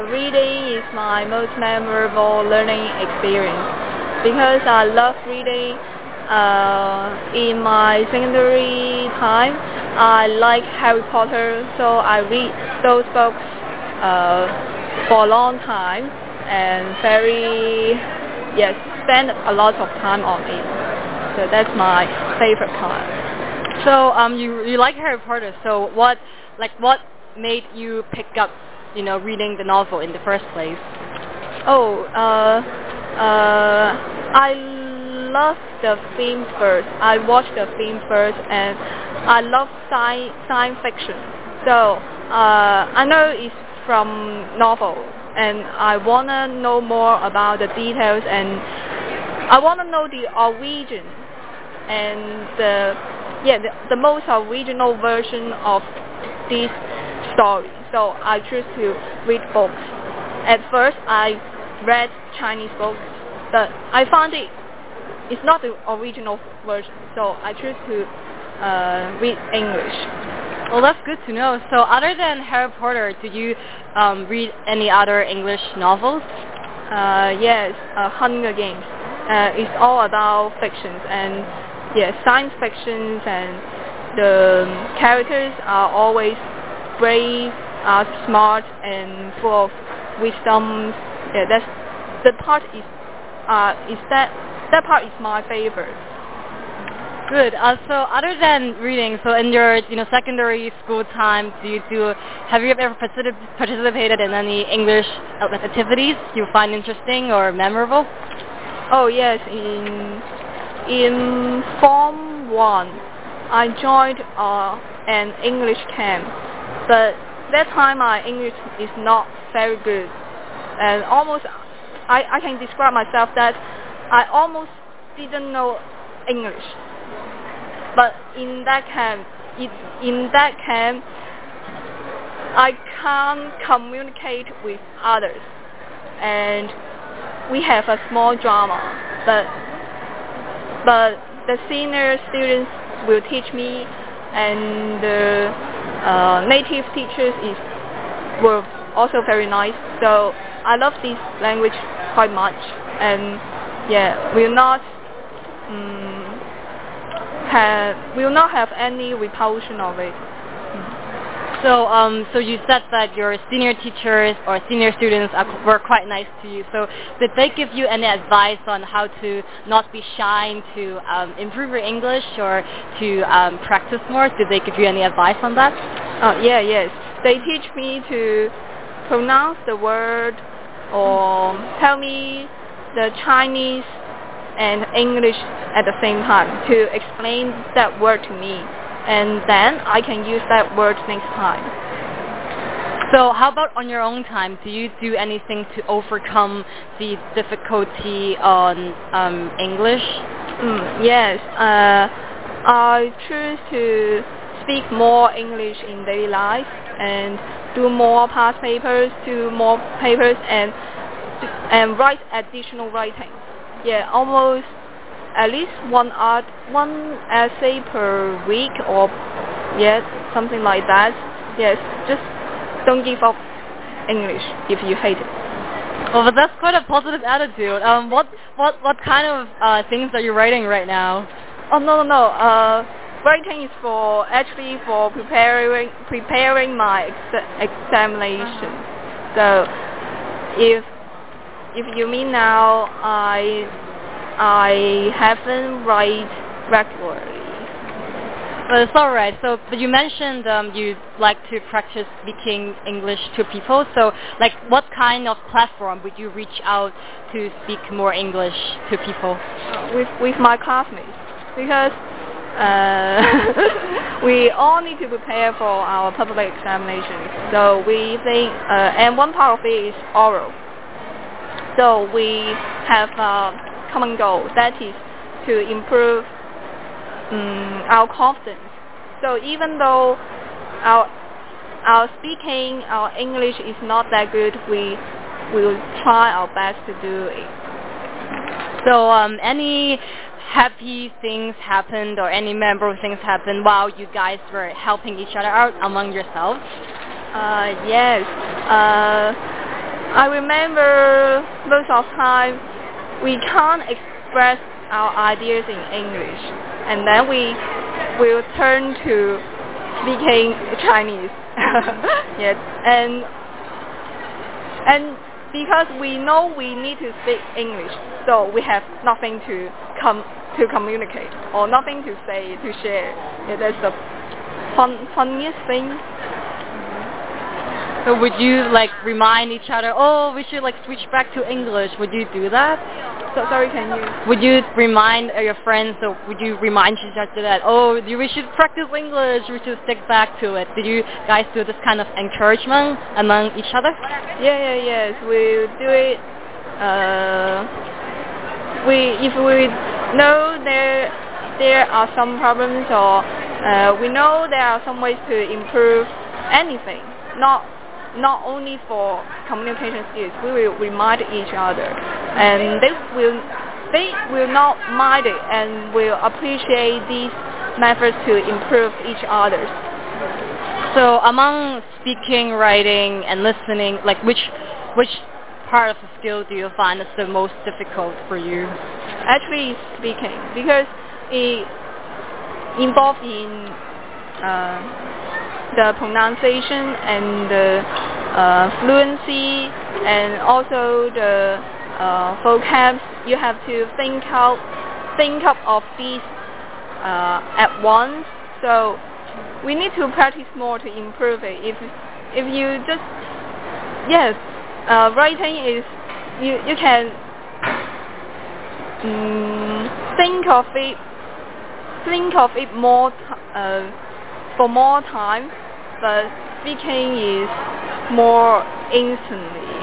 Reading is my most memorable learning experience because I love reading. In my secondary time, I like Harry Potter, so I read those books for a long time and spend a lot of time on it. So that's my favorite part. So you like Harry Potter. So what made you pick up reading the novel in the first place? I love the film first. I watched the film first, and I love science fiction. So I know it's from novel, and I wanna know more about the details, and I wanna know the origin and the most original version of this story. So I choose to read books. At first, I read Chinese books, but I found it's not the original version. So I choose to read English. Well, that's good to know. So other than Harry Potter, do you read any other English novels? Yes, Hunger Games. It's all about fictions and science fictions, and the characters are always brave, are smart, and full of wisdom. Yeah, that part is my favorite. Good. So other than reading, so in your secondary school time, have you ever participated in any English activities you find interesting or memorable? Oh yes, in Form 1, I joined an English camp, but that time my English is not very good, and I can describe myself that I almost didn't know English. But in that camp, I can't communicate with others, and we have a small drama. But the senior students will teach me, and the native teachers were also very nice. So I love this language quite much, and will not have any repulsion of it. So you said that your senior teachers or senior students were quite nice to you. So did they give you any advice on how to not be shy, to improve your English, or to practice more? Did they give you any advice on that? Yes. They teach me to pronounce the word, or tell me the Chinese and English at the same time, to explain that word to me, and then I can use that word next time. So how about on your own time? Do you do anything to overcome the difficulty on English? Yes. I choose to speak more English in daily life, and do more past papers, and write additional writing. Almost at least one essay per week, or something like that. Yes, just don't give up English if you hate it. Well, but that's quite a positive attitude. What kind of things are you writing right now? Oh no. Writing is for preparing my examination. So if you mean now, I haven't write regularly. But it's all right. So, but you mentioned you like to practice speaking English to people. So, what kind of platform would you reach out to speak more English to people? With my classmates, because we all need to prepare for our public examinations. So we think, and one part of it is oral. So we have a common goal, that is to improve our confidence. So even though our speaking, our English is not that good, we will try our best to do it. So any happy things happened or any memorable things happened while you guys were helping each other out among yourselves? Yes. I remember most of the time we can't express our ideas in English, and then we will turn to speaking Chinese. Yes, and because we know we need to speak English, so we have nothing to communicate or nothing to say, to share. Yeah, that's the funniest thing. So would you like remind each other, oh, we should like switch back to English? Would you do that? So sorry, can you? Would you remind your friends, or would you remind each other that, oh, we should practice English, we should stick back to it? Did you guys do this kind of encouragement among each other? Yes, we do it. If we know there are some problems, or we know there are some ways to improve anything, not only for communication skills, we will remind each other, and they will not mind it and will appreciate these methods to improve each other. So among speaking, writing, and listening, like which part of the skill do you find is the most difficult for you? Actually, speaking, because it involves in the pronunciation and the fluency, and also the vocabs. You have to think up of these at once. So we need to practice more to improve it. If you just writing is you can think of it more for more time, but speaking is more instantly.